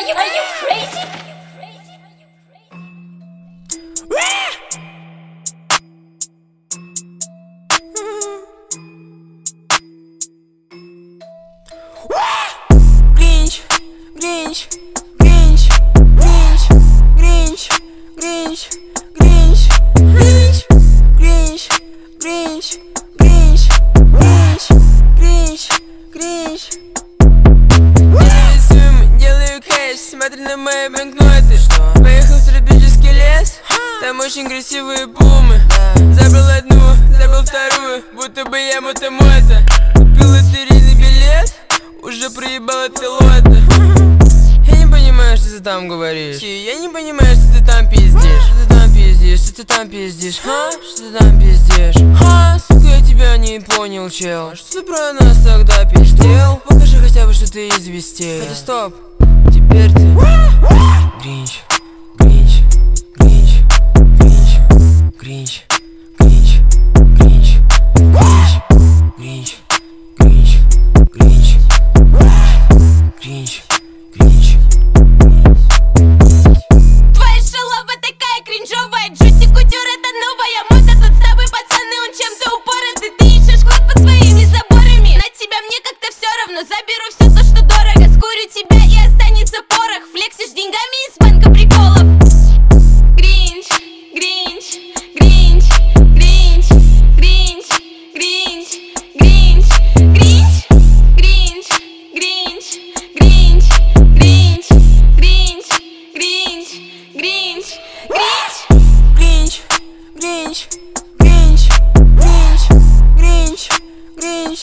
Grinch, Grinch, Grinch, Grinch, Grinch, Grinch, Grinch, Grinch, Grinch, Grinch, Grinch, Grinch, Grinch, Grinch. Делаю суммы, делаю кэш, смотри на мои банкноты. Поехал в тропический лес, там очень красивые пумы. Забрал одну, забрал вторую, будто бы я мото-мото. Купил лотерейный билет, уже проебал это лото. Я не понимаю, что ты там говоришь. Я не понимаю, что ты там пиздишь. Что ты там пиздишь, что ты там пиздишь, ха? Что ты там пиздишь, ха? Сука, я тебя не понял, чел. Что ты про нас тогда пиздел? Покажи хотя бы, что ты известил. Хотя стоп, теперь ты Гринч.